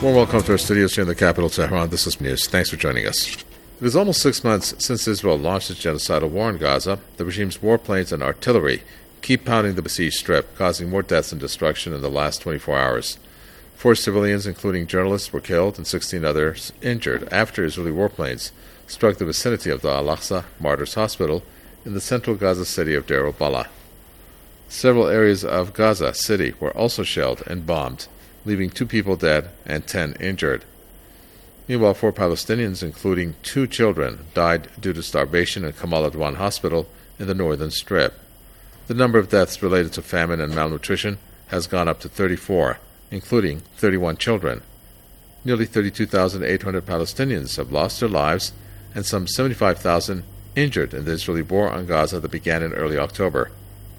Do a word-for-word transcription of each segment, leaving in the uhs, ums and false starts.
Warm welcome to our studios here in the capital, Tehran. This is News. Thanks for joining us. It is almost six months since Israel launched its genocidal war in Gaza. The regime's warplanes and artillery keep pounding the besieged strip, causing more deaths and destruction in the last twenty-four hours. Four civilians, including journalists, were killed and sixteen others injured after Israeli warplanes struck the vicinity of the Al-Aqsa Martyrs Hospital in the central Gaza city of Deir al-Balah. Several areas of Gaza City were also shelled and bombed, leaving two people dead and ten injured. Meanwhile, four Palestinians, including two children, died due to starvation in Kamal Adwan Hospital in the northern strip. The number of deaths related to famine and malnutrition has gone up to thirty-four, including thirty-one children. Nearly thirty-two thousand eight hundred Palestinians have lost their lives and some seventy-five thousand injured in the Israeli war on Gaza that began in early October.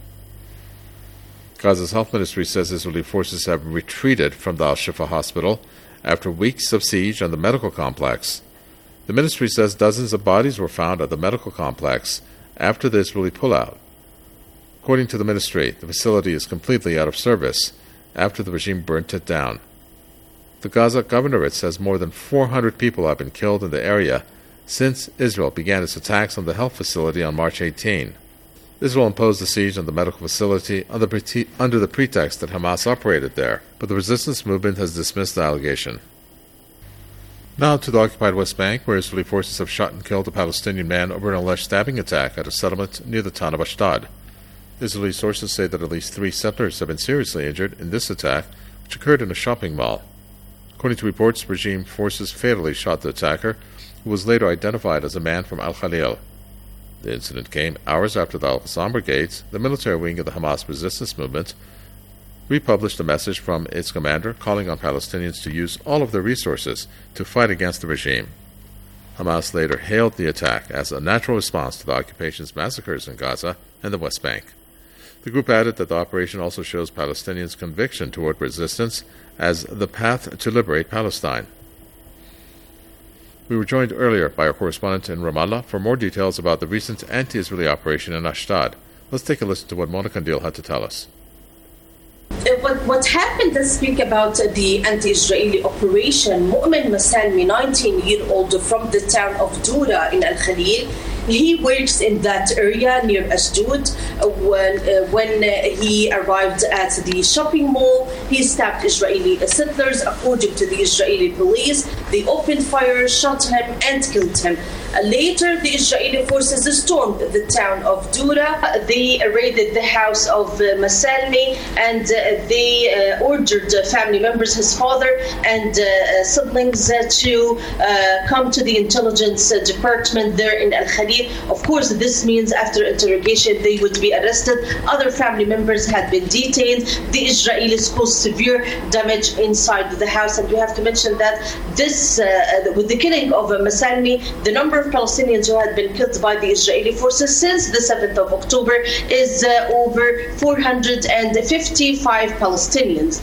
Gaza's health ministry says Israeli forces have retreated from the Al-Shifa hospital after weeks of siege on the medical complex. The ministry says dozens of bodies were found at the medical complex after the Israeli pullout. According to the ministry, the facility is completely out of service after the regime burnt it down. The Gaza governorate says more than four hundred people have been killed in the area since Israel began its attacks on the health facility on March eighteenth. Israel imposed the siege on the medical facility under the, pre- under the pretext that Hamas operated there, but the resistance movement has dismissed the allegation. Now to the occupied West Bank, where Israeli forces have shot and killed a Palestinian man over an alleged stabbing attack at a settlement near the town of Ashdod. Israeli sources say that at least three settlers have been seriously injured in this attack, which occurred in a shopping mall. According to reports, regime forces fatally shot the attacker, who was later identified as a man from Al-Khalil. The incident came hours after the Al-Qassam Brigades, the military wing of the Hamas resistance movement, republished a message from its commander calling on Palestinians to use all of their resources to fight against the regime. Hamas later hailed the attack as a natural response to the occupation's massacres in Gaza and the West Bank. The group added that the operation also shows Palestinians' conviction toward resistance as the path to liberate Palestine. We were joined earlier by our correspondent in Ramallah for more details about the recent anti-Israeli operation in Ashdod. Let's take a listen to what Mona Kandil had to tell us. What, what happened, let's speak about the anti-Israeli operation. Mu'min Masalmi, nineteen-year-old from the town of Dura in Al-Khalil, he works in that area near Ashdod. When, uh, when uh, he arrived at the shopping mall, he stabbed Israeli settlers. According to the Israeli police, they opened fire, shot him, and killed him. Uh, later, the Israeli forces stormed the town of Dura. They raided the house of uh, Masalmi, and uh, they uh, ordered uh, family members, his father and uh, siblings, uh, to uh, come to the intelligence uh, department there in Al-Khalil. Of course, this means after interrogation, they would be arrested. Other family members had been detained. The Israelis caused severe damage inside the house. And we have to mention that this, uh, with the killing of uh, Masalmi, the number of Palestinians who had been killed by the Israeli forces since the seventh of October is uh, over four hundred fifty-five Palestinians.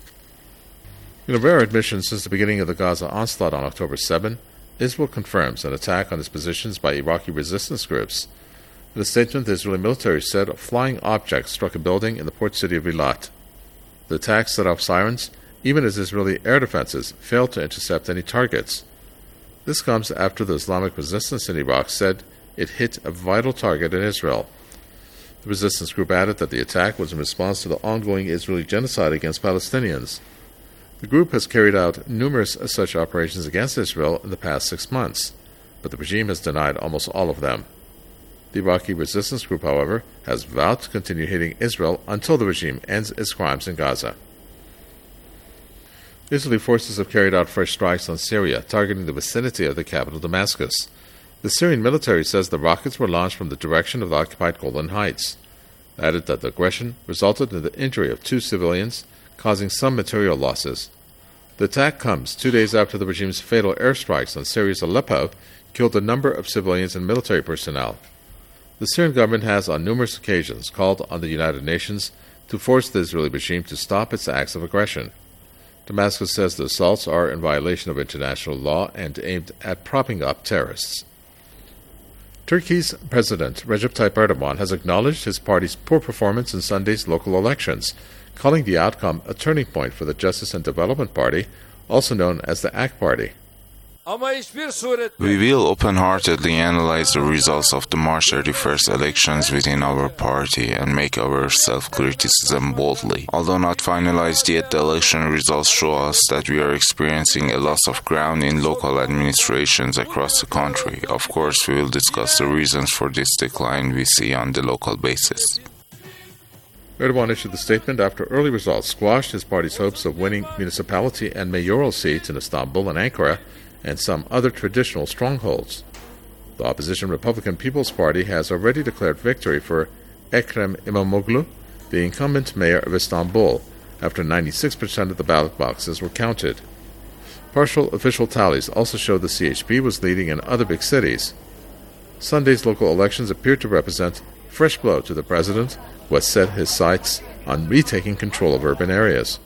In a rare admission since the beginning of the Gaza onslaught on October seventh, Israel confirms an attack on its positions by Iraqi resistance groups. In a statement, the Israeli military said a flying object struck a building in the port city of Eilat. The attack set off sirens, even as Israeli air defenses failed to intercept any targets. This comes after the Islamic resistance in Iraq said it hit a vital target in Israel. The resistance group added that the attack was in response to the ongoing Israeli genocide against Palestinians. The group has carried out numerous such operations against Israel in the past six months, but the regime has denied almost all of them. The Iraqi resistance group, however, has vowed to continue hitting Israel until the regime ends its crimes in Gaza. Israeli forces have carried out fresh strikes on Syria, targeting the vicinity of the capital Damascus. The Syrian military says the rockets were launched from the direction of the occupied Golan Heights. It added that the aggression resulted in the injury of two civilians, causing some material losses. The attack comes two days after the regime's fatal airstrikes on Syria's Aleppo killed a number of civilians and military personnel. The Syrian government has on numerous occasions called on the United Nations to force the Israeli regime to stop its acts of aggression. Damascus says the assaults are in violation of international law and aimed at propping up terrorists. Turkey's President Recep Tayyip Erdogan has acknowledged his party's poor performance in Sunday's local elections, calling the outcome a turning point for the Justice and Development Party also known as the A C Party. We will open-heartedly analyze the results of the March thirty-first elections within our party and make our self-criticism boldly. Although not finalized yet, the election results show us that we are experiencing a loss of ground in local administrations across the country. Of course, we will discuss the reasons for this decline we see on the local basis. Erdogan issued the statement after early results squashed his party's hopes of winning municipality and mayoral seats in Istanbul and Ankara, and some other traditional strongholds. The opposition Republican People's Party has already declared victory for Ekrem İmamoğlu, the incumbent mayor of Istanbul, after ninety-six percent of the ballot boxes were counted. Partial official tallies also showed the C H P was leading in other big cities. Sunday's local elections appeared to represent a fresh blow to the president, who has set his sights on retaking control of urban areas.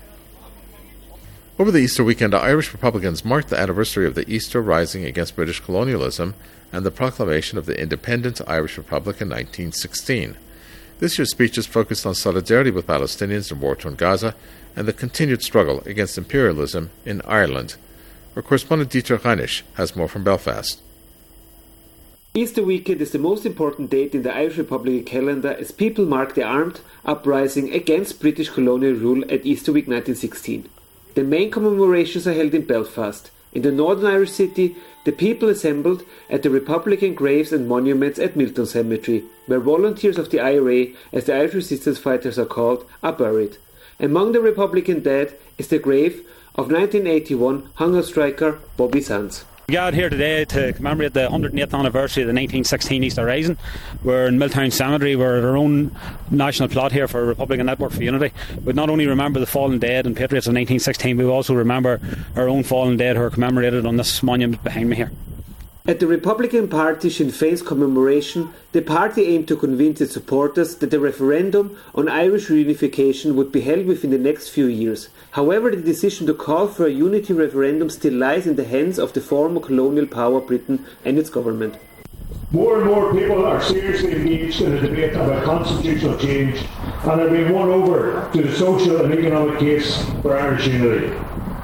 Over the Easter weekend, Irish Republicans marked the anniversary of the Easter Rising against British colonialism and the proclamation of the independent Irish Republic in nineteen sixteen. This year's speeches focused on solidarity with Palestinians in war-torn Gaza and the continued struggle against imperialism in Ireland. Our correspondent Dieter Reinisch has more from Belfast. Easter weekend is the most important date in the Irish Republican calendar as people mark the armed uprising against British colonial rule at Easter week nineteen sixteen. The main commemorations are held in Belfast. In the northern Irish city, the people assembled at the Republican graves and monuments at Milton Cemetery, where volunteers of the I R A, as the Irish resistance fighters are called, are buried. Among the Republican dead is the grave of nineteen eighty-one hunger striker Bobby Sands. We gathered here today to commemorate the one hundred eighth anniversary of the nineteen sixteen Easter Rising. We're in Milltown Cemetery. We're at our own national plot here for Republican Network for Unity. We not only remember the fallen dead and patriots of nineteen sixteen, we also remember our own fallen dead who are commemorated on this monument behind me here. At the Republican Party Sinn Féin's commemoration, the party aimed to convince its supporters that the referendum on Irish reunification would be held within the next few years. However, the decision to call for a unity referendum still lies in the hands of the former colonial power Britain and its government. More and more people are seriously engaged in a debate about constitutional change and are being won over to the social and economic case for Irish unity.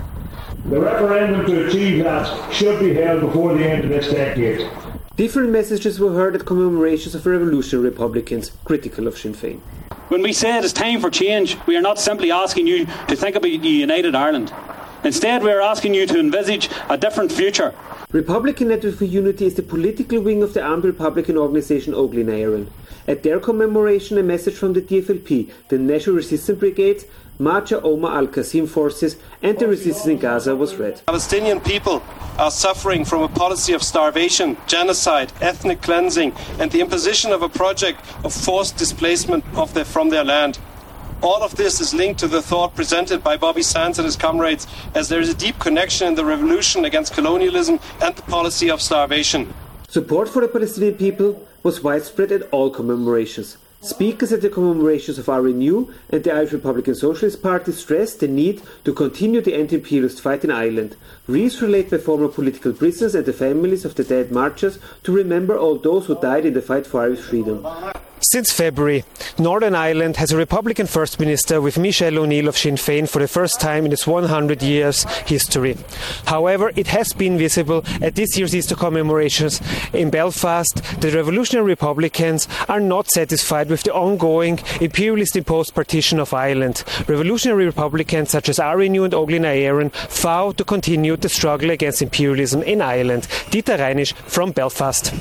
The referendum to achieve that should be held before the end of this decade. Different messages were heard at commemorations of revolutionary Republicans critical of Sinn Féin. When we say it is time for change, we are not simply asking you to think about a united Ireland. Instead, we are asking you to envisage a different future. Republican Network for Unity is the political wing of the armed Republican organisation Óglaigh na Éireann. At their commemoration, a message from the D F L P, the National Resistance Brigade, Marja Omar al-Qasim forces and the resistance in Gaza was read. Palestinian people are suffering from a policy of starvation, genocide, ethnic cleansing and the imposition of a project of forced displacement of their, from their land. All of this is linked to the thought presented by Bobby Sands and his comrades, as there is a deep connection in the revolution against colonialism and the policy of starvation. Support for the Palestinian people was widespread at all commemorations. Speakers at the commemorations of R N U and the Irish Republican Socialist Party stressed the need to continue the anti-imperialist fight in Ireland. Wreaths were laid by former political prisoners and the families of the dead marchers to remember all those who died in the fight for Irish freedom. Since February, Northern Ireland has a Republican First Minister with Michelle O'Neill of Sinn Féin for the first time in its one hundred years history. However, it has been visible at this year's Easter commemorations in Belfast that the Revolutionary Republicans are not satisfied with the ongoing imperialist-imposed partition of Ireland. Revolutionary Republicans such as R N U and Óglaigh na Éireann vow to continue the struggle against imperialism in Ireland. Dieter Reinisch from Belfast.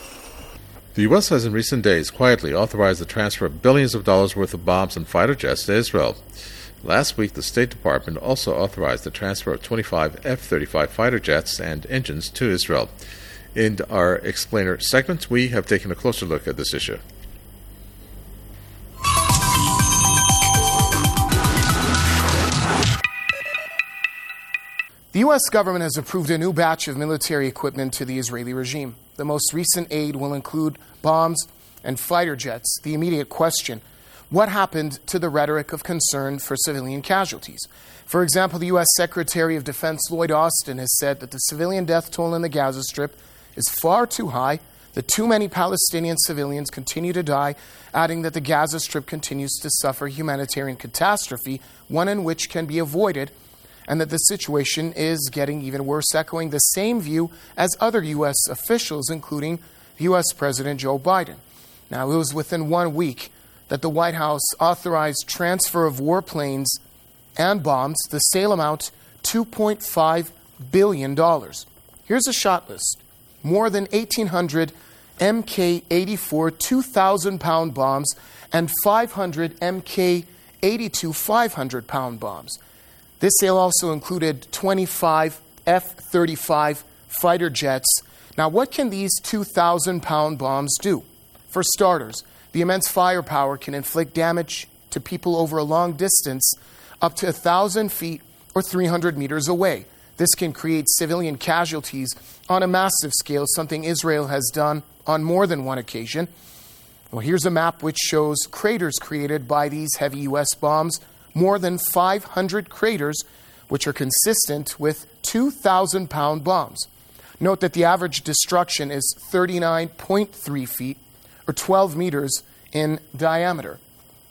The U S has in recent days quietly authorized the transfer of billions of dollars worth of bombs and fighter jets to Israel. Last week, the State Department also authorized the transfer of twenty-five F thirty-five fighter jets and engines to Israel. In our Explainer segment, we have taken a closer look at this issue. The U S government has approved a new batch of military equipment to the Israeli regime. The most recent aid will include bombs and fighter jets. The immediate question, what happened to the rhetoric of concern for civilian casualties? For example, the U S Secretary of Defense Lloyd Austin has said that the civilian death toll in the Gaza Strip is far too high, that too many Palestinian civilians continue to die, adding that the Gaza Strip continues to suffer humanitarian catastrophe, one in which can be avoided, and that the situation is getting even worse, echoing the same view as other U S officials, including U S President Joe Biden. Now, it was within one week that the White House authorized transfer of warplanes and bombs. The sale amount, two point five billion dollars. Here's a shot list. More than eighteen hundred M K eighty-four two thousand pound bombs and five hundred M K eighty-two five hundred pound bombs. This sale also included twenty-five F thirty-five fighter jets. Now, what can these two thousand pound bombs do? For starters, the immense firepower can inflict damage to people over a long distance, up to one thousand feet or three hundred meters away. This can create civilian casualties on a massive scale, something Israel has done on more than one occasion. Well, here's a map which shows craters created by these heavy U S bombs, more than five hundred craters, which are consistent with two thousand pound bombs. Note that the average destruction is thirty-nine point three feet, or twelve meters in diameter.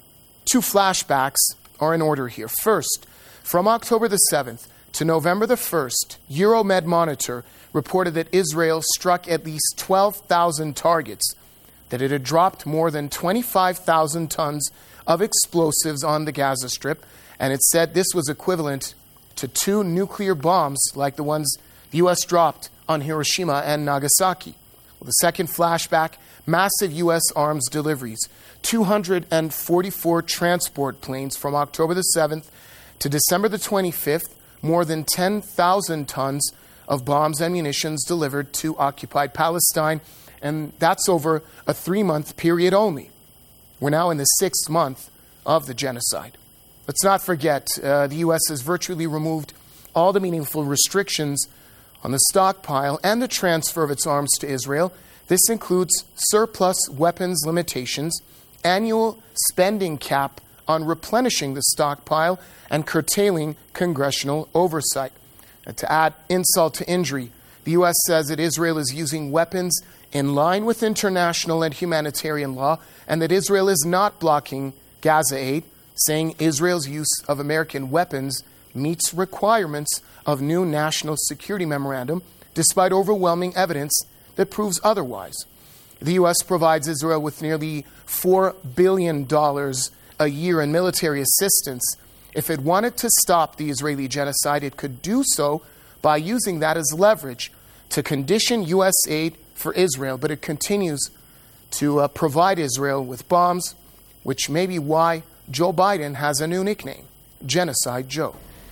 Two flashbacks are in order here. First, from October the seventh to November the first, Euromed Monitor reported that Israel struck at least twelve thousand targets, that it had dropped more than twenty-five thousand tons of explosives on the Gaza Strip, and it said this was equivalent to two nuclear bombs like the ones the U S dropped on Hiroshima and Nagasaki. Well, the second flashback, massive U S arms deliveries, two hundred forty-four transport planes from October the seventh to December the twenty-fifth, more than ten thousand tons of bombs and munitions delivered to occupied Palestine, and that's over a three-month period only. We're now in the sixth month of the genocide. Let's not forget, uh, the U S has virtually removed all the meaningful restrictions on the stockpile and the transfer of its arms to Israel. This includes surplus weapons limitations, annual spending cap on replenishing the stockpile, and curtailing congressional oversight. And to add insult to injury, the U S says that Israel is using weapons in line with international and humanitarian law, and that Israel is not blocking Gaza aid, saying Israel's use of American weapons meets requirements of new national security memorandum, despite overwhelming evidence that proves otherwise. The U S provides Israel with nearly four billion dollars a year in military assistance. If it wanted to stop the Israeli genocide, it could do so by using that as leverage to condition U S aid for Israel, but it continues to uh, provide Israel with bombs, which may be why Joe Biden has a new nickname, Genocide Joe.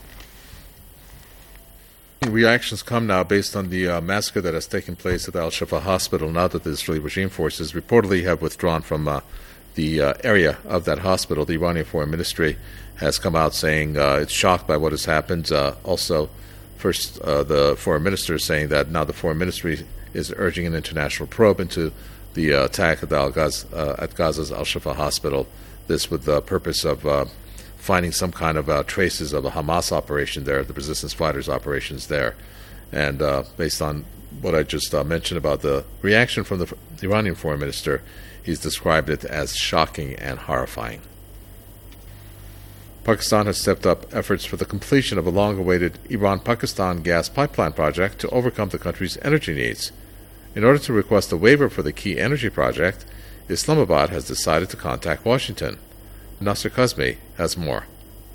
Reactions come now based on the uh, massacre that has taken place at the Al-Shifa hospital now that the Israeli regime forces reportedly have withdrawn from uh, the uh, area of that hospital. The Iranian Foreign Ministry has come out saying uh, it's shocked by what has happened. Uh, also, first, uh, the Foreign Minister is saying that now the Foreign Ministry is urging an international probe into the uh, attack at, the Al-Gaz, uh, at Gaza's Al-Shifa hospital, this with the purpose of uh, finding some kind of uh, traces of a Hamas operation there, the resistance fighters operations there. And uh, based on what I just uh, mentioned about the reaction from the, the Iranian Foreign Minister, he's described it as shocking and horrifying. Pakistan has stepped up efforts for the completion of a long-awaited Iran-Pakistan gas pipeline project to overcome the country's energy needs. In order to request a waiver for the key energy project, Islamabad has decided to contact Washington. Nasser Kazmi has more.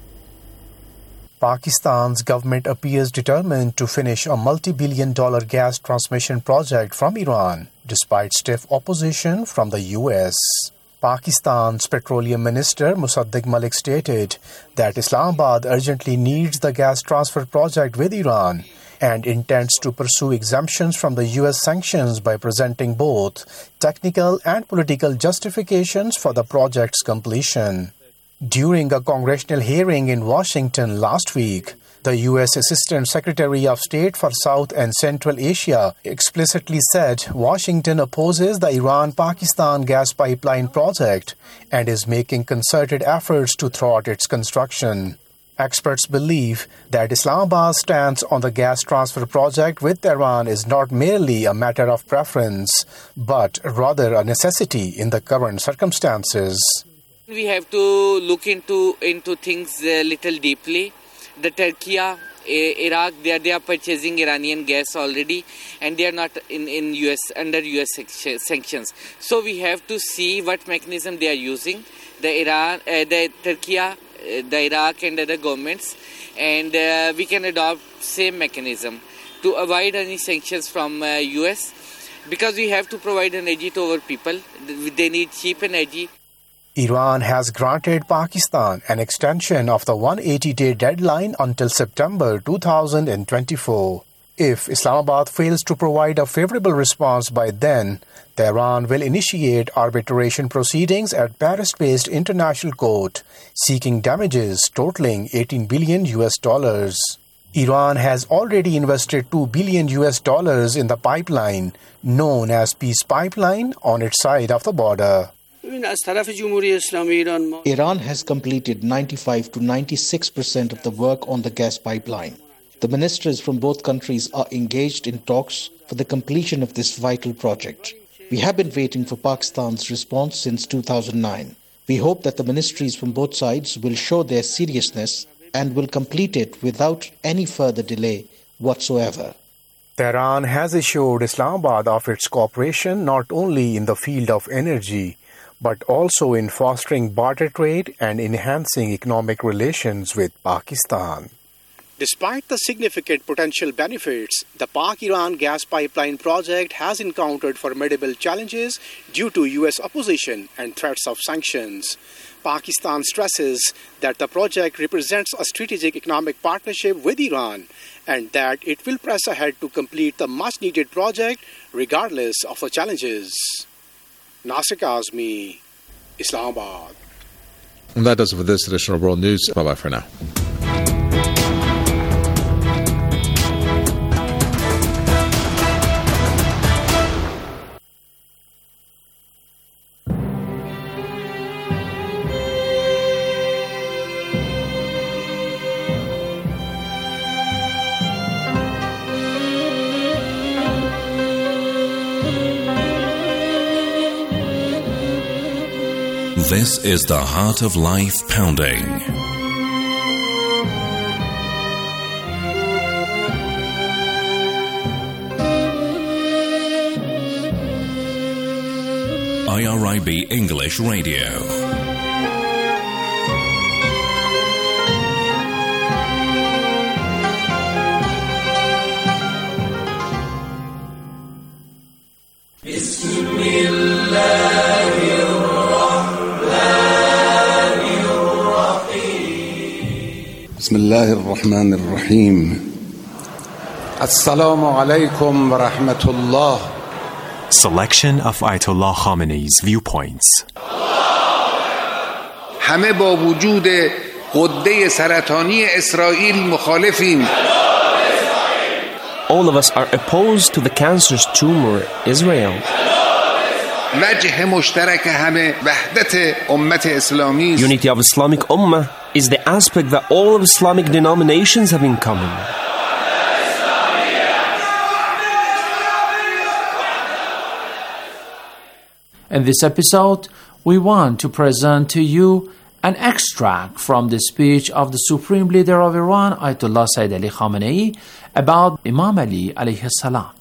Pakistan's government appears determined to finish a multi-billion dollar gas transmission project from Iran, despite stiff opposition from the U S. Pakistan's Petroleum Minister Musaddiq Malik stated that Islamabad urgently needs the gas transfer project with Iran and intends to pursue exemptions from the U S sanctions by presenting both technical and political justifications for the project's completion. During a congressional hearing in Washington last week, the U S Assistant Secretary of State for South and Central Asia explicitly said Washington opposes the Iran-Pakistan gas pipeline project and is making concerted efforts to thwart its construction. Experts believe that Islamabad's stance on the gas transfer project with Iran is not merely a matter of preference, but rather a necessity in the current circumstances. We have to look into, into things a little deeply. The Turkey Iraq, they are, they are purchasing Iranian gas already, and they are not in, in U S under U S sanctions. So we have to see what mechanism they are using, the Iran, uh, the Turkey, uh, the Iraq and other governments, and uh, we can adopt same mechanism to avoid any sanctions from uh, U S, because we have to provide energy to our people. They need cheap energy. Iran has granted Pakistan an extension of the one hundred eighty day deadline until September two thousand twenty-four. If Islamabad fails to provide a favorable response by then, Tehran will initiate arbitration proceedings at Paris-based International Court, seeking damages totaling eighteen billion U S dollars. Iran has already invested two billion U S dollars in the pipeline, known as Peace Pipeline, on its side of the border. Iran has completed ninety-five to ninety-six percent of the work on the gas pipeline. The ministers from both countries are engaged in talks for the completion of this vital project. We have been waiting for Pakistan's response since two thousand nine. We hope that the ministries from both sides will show their seriousness and will complete it without any further delay whatsoever. Tehran has assured Islamabad of its cooperation not only in the field of energy, but also in fostering barter trade and enhancing economic relations with Pakistan. Despite the significant potential benefits, the Pak-Iran gas pipeline project has encountered formidable challenges due to U S opposition and threats of sanctions. Pakistan stresses that the project represents a strategic economic partnership with Iran and that it will press ahead to complete the much-needed project regardless of the challenges. Nasir Kazmi, Islamabad. And that does it for this edition of World News. Bye-bye for now. This is the Heart of Life Pounding. I R I B English Radio. بسم الله الرحمن الرحيم السلام عليكم ورحمة الله. Selection of Ayatollah Khamenei's viewpoints. همه با وجود غده سرطانی اسرائیل مخالفیم. All of us are opposed to the cancerous tumor Israel. وجه مشترک همه وحدت امت اسلامی. Unity of Islamic Ummah is the aspect that all of Islamic denominations have in common. In this episode, we want to present to you an extract from the speech of the Supreme Leader of Iran, Ayatollah Sayyid Ali Khamenei, about Imam Ali alayhi salam.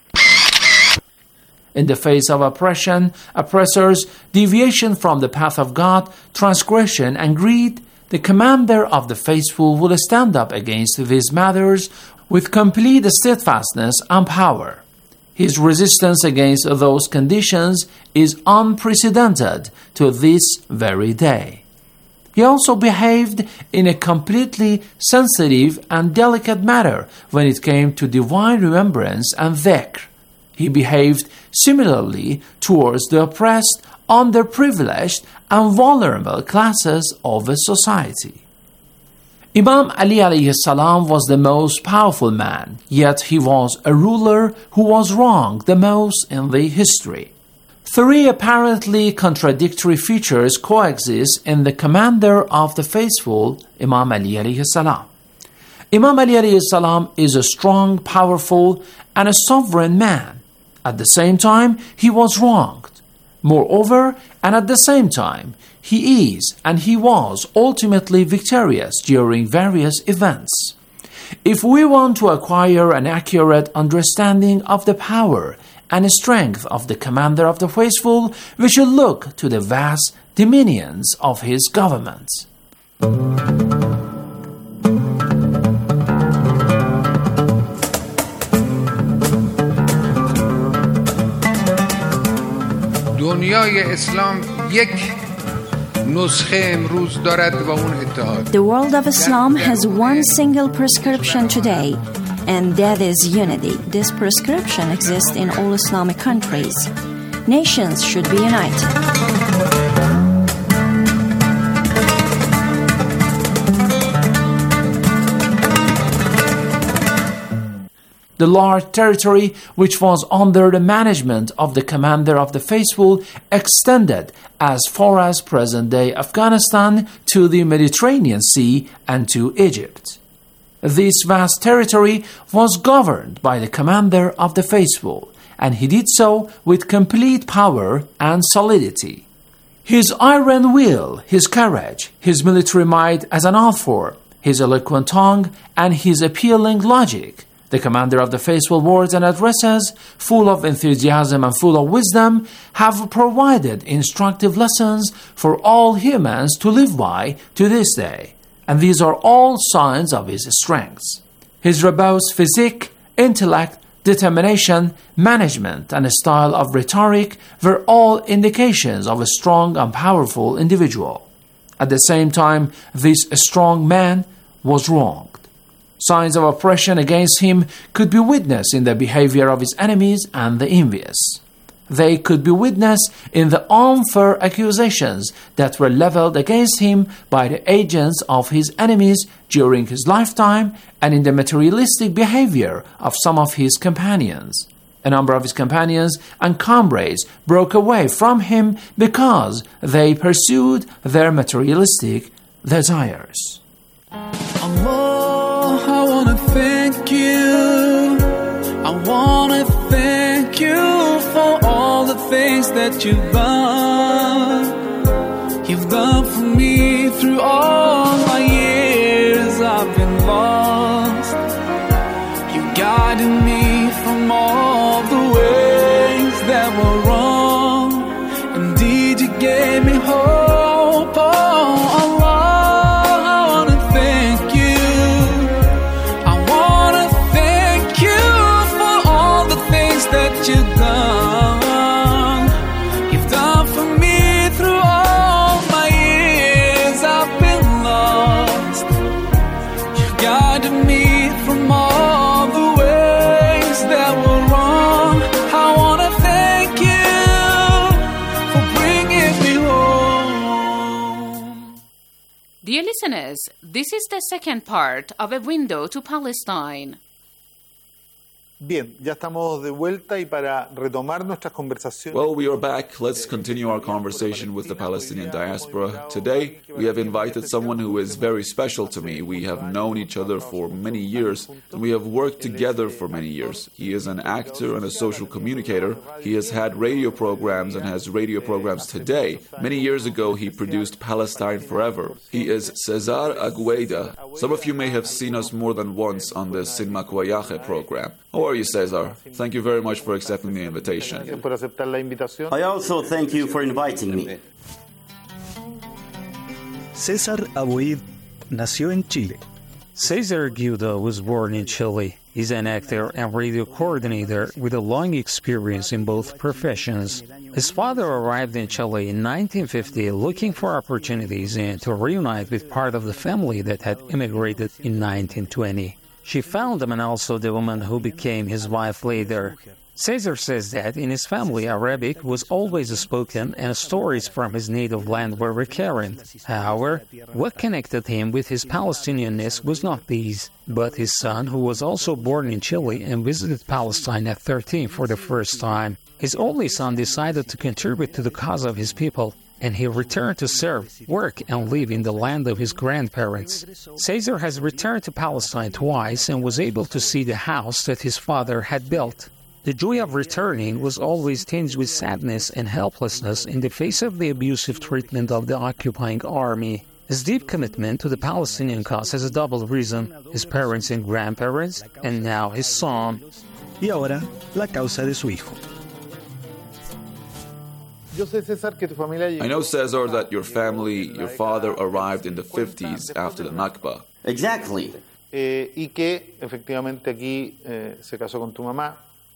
In the face of oppression, oppressors, deviation from the path of God, transgression and greed, the commander of the faithful will stand up against these matters with complete steadfastness and power. His resistance against those conditions is unprecedented to this very day. He also behaved in a completely sensitive and delicate manner when it came to divine remembrance and dhikr. He behaved similarly towards the oppressed, underprivileged, and vulnerable classes of the society. Imam Ali alayhi salam was the most powerful man, yet he was a ruler who was wrong the most in the history. Three apparently contradictory features coexist in the commander of the faithful, Imam Ali alayhi salam. Imam Ali alayhi salam is a strong, powerful, and a sovereign man. At the same time, he was wronged. Moreover, and at the same time, he is and he was ultimately victorious during various events. If we want to acquire an accurate understanding of the power and strength of the Commander of the Faithful, we should look to the vast dominions of his government. دنیای اسلام یک نسخه امروز دارد و اون اتحاد. The world of Islam has one single prescription today, and that is unity. This prescription exists in all Islamic countries. Nations should be united. The large territory which was under the management of the Commander of the Faithful extended as far as present-day Afghanistan to the Mediterranean Sea and to Egypt. This vast territory was governed by the Commander of the Faithful, and he did so with complete power and solidity. His iron will, his courage, his military might as an author, his eloquent tongue, and his appealing logic, the Commander of the Faithful words and addresses, full of enthusiasm and full of wisdom, have provided instructive lessons for all humans to live by to this day. And these are all signs of his strengths. His robust physique, intellect, determination, management, and a style of rhetoric were all indications of a strong and powerful individual. At the same time, this strong man was wronged. Signs of oppression against him could be witnessed in the behavior of his enemies and the envious. They could be witnessed in the unfair accusations that were leveled against him by the agents of his enemies during his lifetime and in the materialistic behavior of some of his companions. A number of his companions and comrades broke away from him because they pursued their materialistic desires. Allah, I want to thank you. I want to thank you for all the things that you've done. You've done for me through all my years I've been lost. You guided me from all the ways that were wrong. Indeed, you gave me hope. Oh, Allah. That you've done, you've done for me through all my years I've been lost. You've guided me from all the ways that were wrong. I want to thank you for bringing me home. Dear listeners, this is the second part of A Window to Palestine. Bien, ya estamos de vuelta y para retomar nuestras conversaciones. Well, we are back. Let's continue our conversation with the Palestinian diaspora. Today, we have invited someone who is very special to me. We have known each other for many years, and we have worked together for many years. He is an actor and a social communicator. He has had radio programs and has radio programs today. Many years ago, he produced Palestine Forever. He is Cesar Agueda. Some of you may have seen us more than once on the Sin Makwayache program. How are you, Cesar? Thank you very much for accepting the invitation. I also thank you for inviting me. Cesar Agueda nació en Chile. Cesar Agueda was born in Chile. He's an actor and radio coordinator with a long experience in both professions. His father arrived in Chile in nineteen fifty looking for opportunities and to reunite with part of the family that had immigrated in nineteen twenty. She found him and also the woman who became his wife later. Cesar says that in his family, Arabic was always spoken and stories from his native land were recurrent. However, what connected him with his Palestinianness was not these, but his son, who was also born in Chile and visited Palestine at thirteen for the first time. His only son decided to contribute to the cause of his people, and he returned to serve, work, and live in the land of his grandparents. Cesar has returned to Palestine twice and was able to see the house that his father had built. The joy of returning was always tinged with sadness and helplessness in the face of the abusive treatment of the occupying army. His deep commitment to the Palestinian cause has a double reason: his parents and grandparents, and now his son. Y ahora, la causa de su hijo. I know, Cesar, that your family, your father arrived in the fifties after the Nakba. Exactly. Eh, y que efectivamente aquí eh, se casó con tu mamá.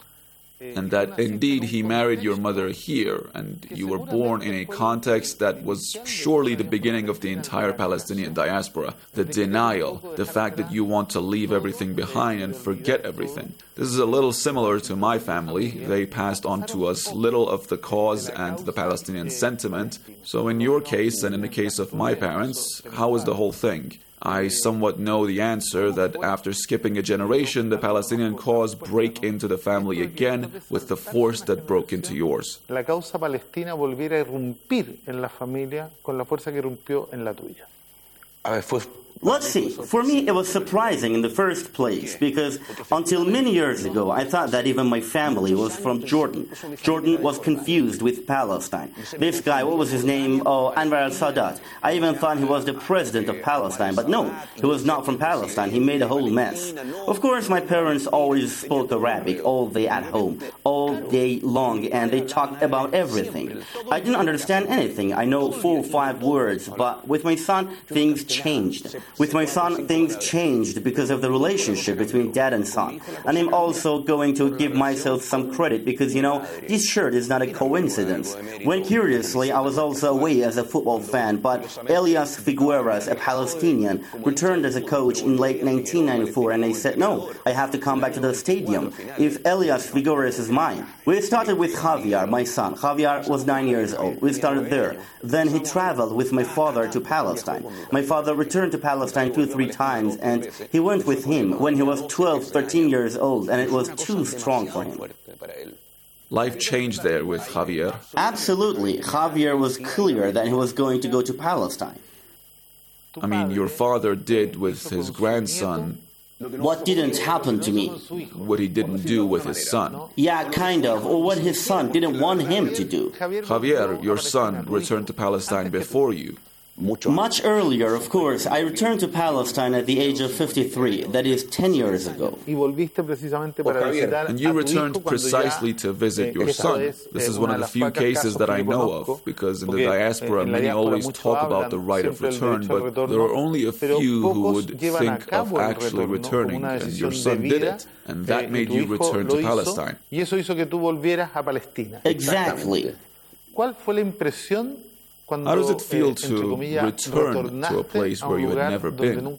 And that indeed he married your mother here, and you were born in a context that was surely the beginning of the entire Palestinian diaspora. The denial, the fact that you want to leave everything behind and forget everything. This is a little similar to my family. They passed on to us little of the cause and the Palestinian sentiment. So in your case, and in the case of my parents, how was the whole thing? I somewhat know the answer, that after skipping a generation, the Palestinian cause break into the family again with the force that broke into yours. La causa palestina volviera a irrumpir en la familia con la fuerza que irrumpió en la tuya. A ver, fue Let's see. For me, it was surprising in the first place because until many years ago, I thought that even my family was from Jordan. Jordan was confused with Palestine. This guy, what was his name? Oh, Anwar al-Sadat. I even thought he was the president of Palestine, but no, he was not from Palestine. He made a whole mess. Of course, my parents always spoke Arabic all day at home, all day long, and they talked about everything. I didn't understand anything. I know four or five words, but with my son, things changed. With my son, things changed because of the relationship between dad and son. And I'm also going to give myself some credit because, you know, this shirt is not a coincidence. When curiously, I was also away as a football fan, but Elias Figueras, a Palestinian, returned as a coach in late nineteen ninety-four, and I said, no, I have to come back to the stadium if Elias Figueras is mine. We started with Javier, my son. Javier was nine years old. We started there. Then he traveled with my father to Palestine. My father returned to Palestine two or three times, and he went with him when he was twelve, thirteen years old, and it was too strong for him. Life changed there with Javier. Absolutely. Javier was clear that he was going to go to Palestine. I mean, your father did with his grandson what didn't happen to me. What he didn't do with his son. Yeah, kind of. Or what his son didn't want him to do. Javier, your son, returned to Palestine before you. Much earlier, of course. I returned to Palestine at the age of fifty-three, that is ten years ago. And you returned precisely to visit your son. This is one of the few cases that I know of, because in the diaspora many always talk about the right of return, but there are only a few who would think of actually returning, and your son did it, and that made you return to Palestine. Exactly. How does it feel to return to a place where you had never been?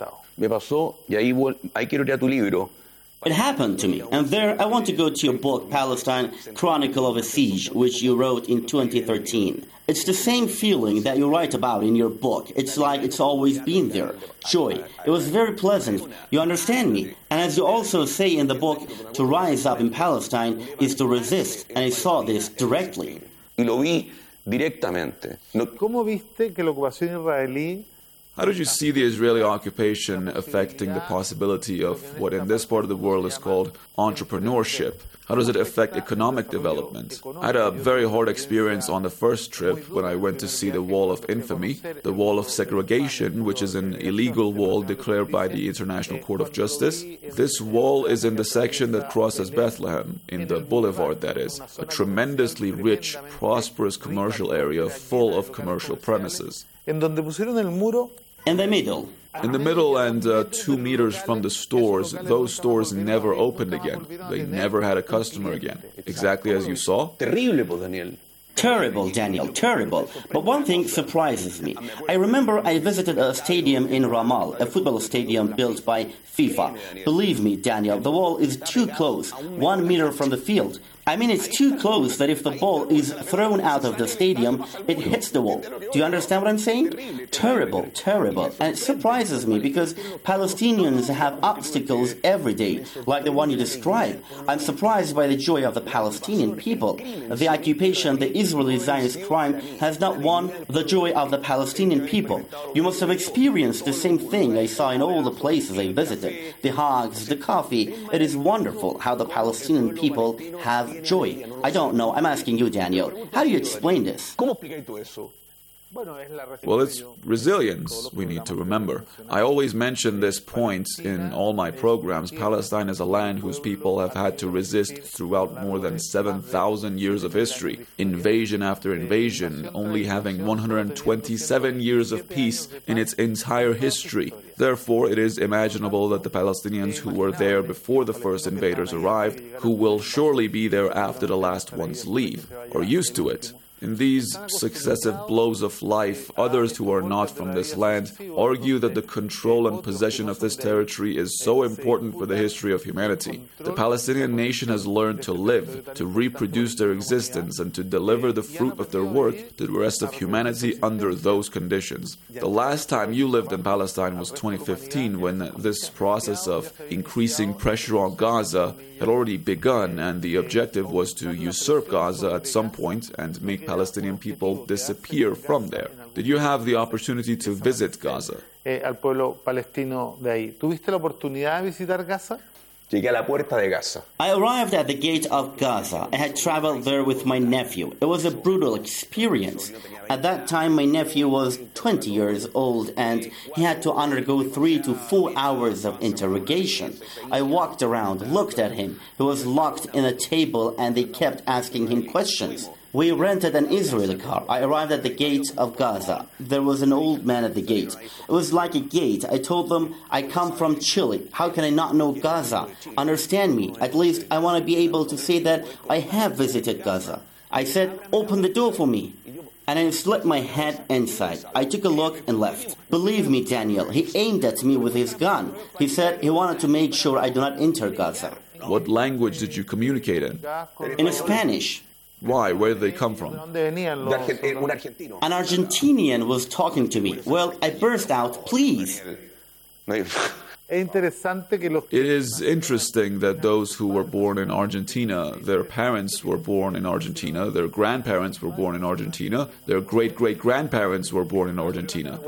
It happened to me, and there I want to go to your book, Palestine, Chronicle of a Siege, which you wrote in twenty thirteen. It's the same feeling that you write about in your book. It's like it's always been there. Joy. It was very pleasant. You understand me? And as you also say in the book, to rise up in Palestine is to resist, and I saw this directly. Directamente. ¿Cómo viste que la ocupación israelí? How did you see the Israeli occupation affecting the possibility of what in this part of the world is called entrepreneurship? How does it affect economic development? I had a very hard experience on the first trip when I went to see the Wall of Infamy, the Wall of Segregation, which is an illegal wall declared by the International Court of Justice. This wall is in the section that crosses Bethlehem, in the boulevard that is, a tremendously rich, prosperous commercial area full of commercial premises. In the middle. In the middle and uh, two meters from the stores, those stores never opened again. They never had a customer again. Exactly as you saw. Terrible, Daniel. Terrible, Daniel, terrible. But one thing surprises me. I remember I visited a stadium in Ramal, a football stadium built by FIFA. Believe me, Daniel, the wall is too close, one meter from the field. I mean, it's too close that if the ball is thrown out of the stadium, it hits the wall. Do you understand what I'm saying? Terrible, terrible. And it surprises me because Palestinians have obstacles every day, like the one you described. I'm surprised by the joy of the Palestinian people. The occupation, the Israeli Zionist crime, has not won the joy of the Palestinian people. You must have experienced the same thing I saw in all the places I visited. The hugs, the coffee. It is wonderful how the Palestinian people have joy. I don't know. I'm asking you, Daniel. How do you explain this? Well, it's resilience we need to remember. I always mention this point in all my programs. Palestine is a land whose people have had to resist throughout more than seven thousand years of history, invasion after invasion, only having one hundred twenty-seven years of peace in its entire history. Therefore, it is imaginable that the Palestinians who were there before the first invaders arrived, who will surely be there after the last ones leave, are used to it. In these successive blows of life, others who are not from this land argue that the control and possession of this territory is so important for the history of humanity. The Palestinian nation has learned to live, to reproduce their existence, and to deliver the fruit of their work to the rest of humanity under those conditions. The last time you lived in Palestine was twenty fifteen, when this process of increasing pressure on Gaza had already begun, and the objective was to usurp Gaza at some point and make Palestinian people disappear from there. Did you have the opportunity to visit Gaza? Al pueblo palestino de ahí. ¿Tuviste la oportunidad de visitar Gaza? Llegué a la puerta de Gaza. I arrived at the gate of Gaza. I had traveled there with my nephew. It was a brutal experience. At that time, my nephew was twenty years old, and he had to undergo three to four hours of interrogation. I walked around, looked at him. He was locked in a table, and they kept asking him questions. We rented an Israeli car. I arrived at the gate of Gaza. There was an old man at the gate. It was like a gate. I told them, I come from Chile. How can I not know Gaza? Understand me. At least I want to be able to say that I have visited Gaza. I said, open the door for me. And I slipped my head inside. I took a look and left. Believe me, Daniel, he aimed at me with his gun. He said he wanted to make sure I do not enter Gaza. What language did you communicate in? In Spanish. Why? Where did they come from? An Argentinian was talking to me. Well, I burst out, please. It is interesting that those who were born in Argentina, their parents were born in Argentina, their grandparents were born in Argentina, their great-great-grandparents were born in Argentina.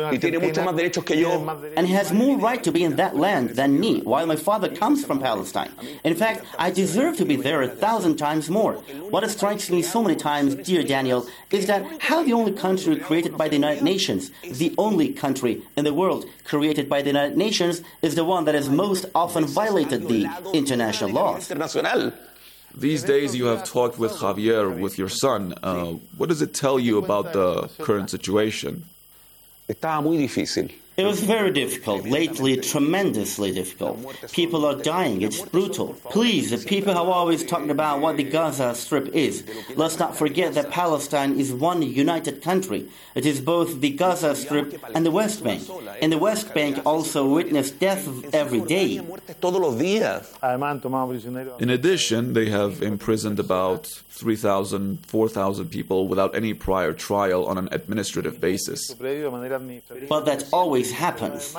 And he has more right to be in that land than me, while my father comes from Palestine. In fact, I deserve to be there a thousand times more. What strikes me so many times, dear Daniel, is that how the only country created by the United Nations, the only country in the world created by the United Nations, is the one that has most often violated the international laws. These days you have talked with Javier, with your son. Uh, what does it tell you about the current situation? Estaba muy difícil. It was very difficult, lately tremendously difficult. People are dying, it's brutal. Please, the people have always talked about what the Gaza Strip is. Let's not forget that Palestine is one united country. It is both the Gaza Strip and the West Bank. And the West Bank also witnessed death every day. In addition, they have imprisoned about three thousand, four thousand people without any prior trial on an administrative basis. But that always happens.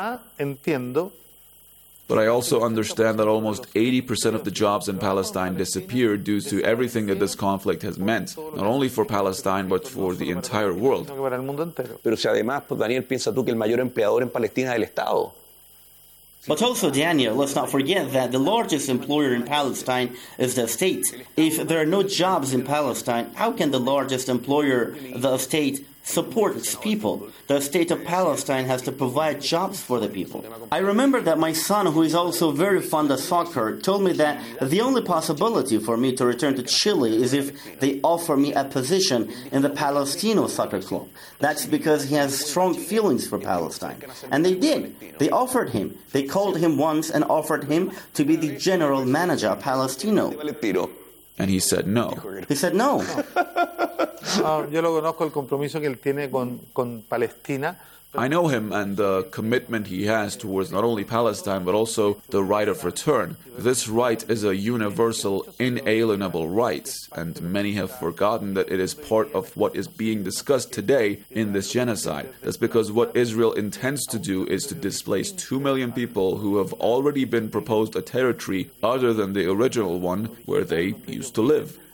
But I also understand that almost eighty percent of the jobs in Palestine disappeared due to everything that this conflict has meant, not only for Palestine, but for the entire world. Pero si además, pues Daniel, piensa tú que el mayor empleador en Palestina es el Estado. But also, Daniel, let's not forget that the largest employer in Palestine is the state. If there are no jobs in Palestine, how can the largest employer, the state, support its people? The state of Palestine has to provide jobs for the people. I remember that my son, who is also very fond of soccer, told me that the only possibility for me to return to Chile is if they offer me a position in the Palestino soccer club. That's because he has strong feelings for Palestine. And they did. They offered him. They called him once and offered him to be the general manager of Palestino. And he said no. He said no. Oh, yo lo conozco el compromiso que él tiene con, con Palestina. I know him and the commitment he has towards not only Palestine, but also the right of return. This right is a universal, inalienable right, and many have forgotten that it is part of what is being discussed today in this genocide. That's because what Israel intends to do is to displace two million people who have already been proposed a territory other than the original one where they used to live.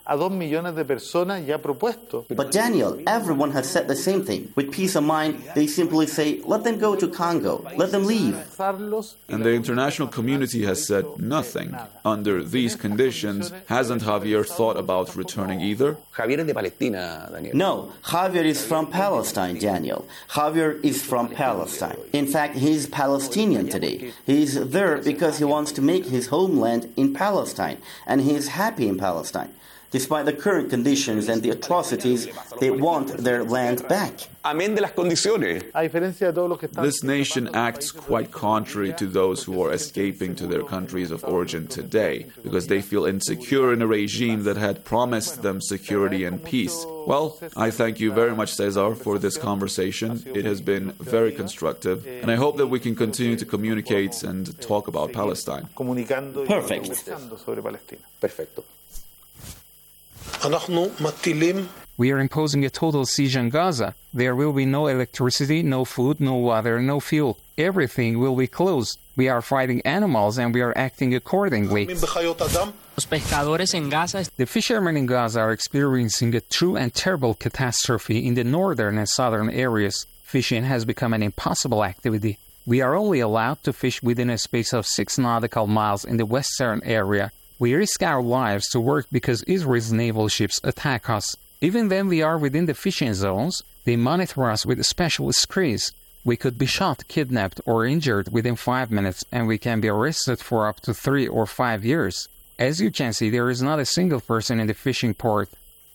a dos millones de personas ya propuesto. But Daniel, everyone has said the same thing. With peace of mind, they simply say, let them go to Congo, let them leave. And the international community has said nothing. Under these conditions, hasn't Javier thought about returning either? Javier es de Palestina, Daniel. No, Javier is from Palestine, Daniel. Javier is from Palestine. In fact, he's Palestinian today. He's there because he wants to make his homeland in Palestine, and he's happy in Palestine. Despite the current conditions and the atrocities, they want their land back. Amén de las condiciones. This nation acts quite contrary to those who are escaping to their countries of origin today, because they feel insecure in a regime that had promised them security and peace. Well, I thank you very much, Cesar, for this conversation. It has been very constructive, and I hope that we can continue to communicate and talk about Palestine. Perfect. Perfecto. We are imposing a total siege on Gaza. There will be no electricity, no food, no water, no fuel. Everything will be closed. We are fighting animals and we are acting accordingly. The fishermen in Gaza are experiencing a true and terrible catastrophe in the northern and southern areas. Fishing has become an impossible activity. We are only allowed to fish within a space of six nautical miles in the western area. We risk our lives to work because Israel's naval ships attack us. Even when we are within the fishing zones, they monitor us with special screens. We could be shot, kidnapped, or injured within five minutes, and we can be arrested for up to three or five years. As you can see, there is not a single person in the fishing port.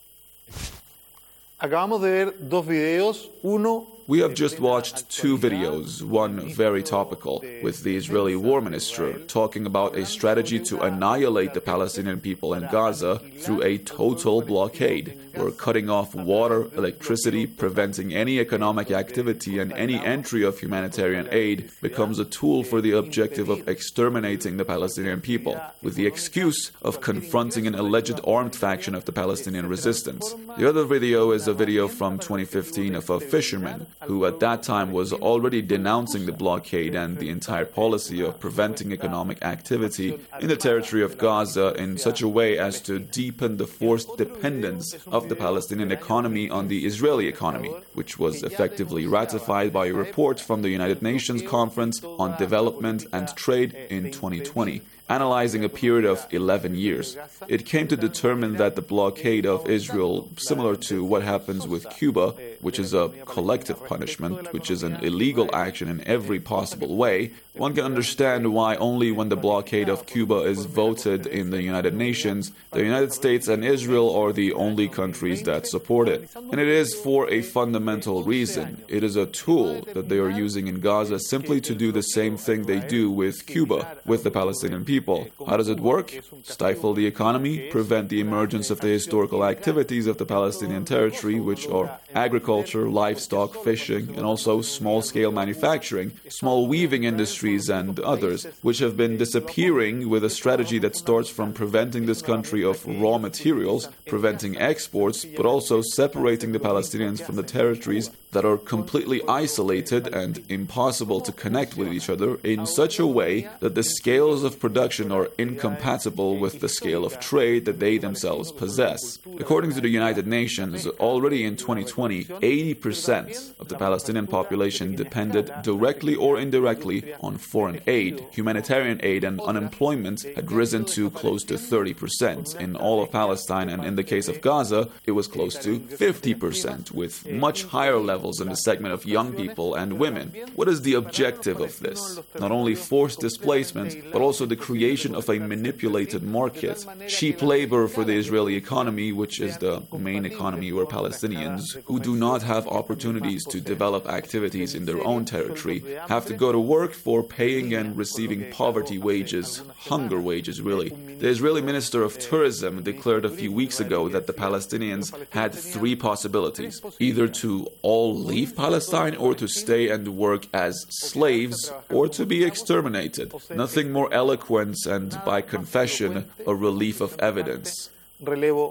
Acabamos de ver dos videos, uno. We have just watched two videos, one very topical, with the Israeli War Minister talking about a strategy to annihilate the Palestinian people in Gaza through a total blockade, where cutting off water, electricity, preventing any economic activity and any entry of humanitarian aid becomes a tool for the objective of exterminating the Palestinian people, with the excuse of confronting an alleged armed faction of the Palestinian resistance. The other video is a video from twenty fifteen of a fisherman who at that time was already denouncing the blockade and the entire policy of preventing economic activity in the territory of Gaza in such a way as to deepen the forced dependence of the Palestinian economy on the Israeli economy, which was effectively ratified by a report from the United Nations Conference on Development and Trade in twenty twenty. Analyzing a period of eleven years. It came to determine that the blockade of Israel, similar to what happens with Cuba, which is a collective punishment, which is an illegal action in every possible way, one can understand why only when the blockade of Cuba is voted in the United Nations, the United States and Israel are the only countries that support it. And it is for a fundamental reason. It is a tool that they are using in Gaza simply to do the same thing they do with Cuba, with the Palestinian people. People. How does it work? Stifle the economy, prevent the emergence of the historical activities of the Palestinian territory, which are agriculture, livestock, fishing, and also small-scale manufacturing, small weaving industries, and others, which have been disappearing with a strategy that starts from preventing this country of raw materials, preventing exports, but also separating the Palestinians from the territories that are completely isolated and impossible to connect with each other in such a way that the scales of production are incompatible with the scale of trade that they themselves possess. According to the United Nations, already in twenty twenty, eighty percent of the Palestinian population depended directly or indirectly on foreign aid. Humanitarian aid and unemployment had risen to close to thirty percent in all of Palestine, and in the case of Gaza, it was close to fifty percent, with much higher levels in the segment of young people and women. What is the objective of this? Not only forced displacement, but also the creation of a manipulated market, cheap labor for the Israeli economy, which is the main economy where Palestinians who do not have opportunities to develop activities in their own territory have to go to work for paying and receiving poverty wages, hunger wages really. The Israeli Minister of Tourism declared a few weeks ago that the Palestinians had three possibilities, either to all leave Palestine or to stay and work as slaves or to be exterminated. Nothing more eloquent and, by confession, a relief of evidence. Now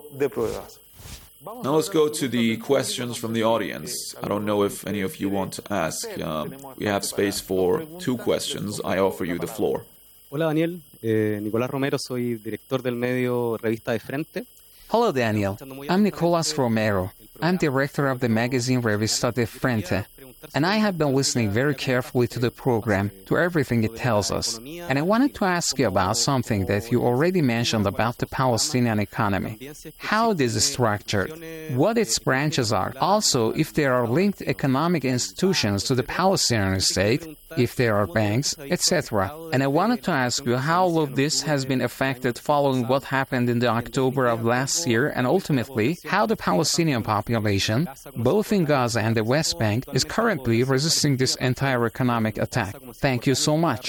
let's go to the questions from the audience. I don't know if any of you want to ask. Uh, we have space for two questions. I offer you the floor. Hola Daniel, eh, Nicolás Romero, soy director del medio Revista de Frente. Hello, Daniel. I'm Nicolas Romero. I'm director of the magazine Revista de Frente, and I have been listening very carefully to the program, to everything it tells us. And I wanted to ask you about something that you already mentioned about the Palestinian economy. How this is structured, what its branches are, also if there are linked economic institutions to the Palestinian state, if there are banks, et cetera. And I wanted to ask you how all of this has been affected following what happened in the October of last year, and ultimately how the Palestinian population, both in Gaza and the West Bank, is currently resisting this entire economic attack. Thank you so much.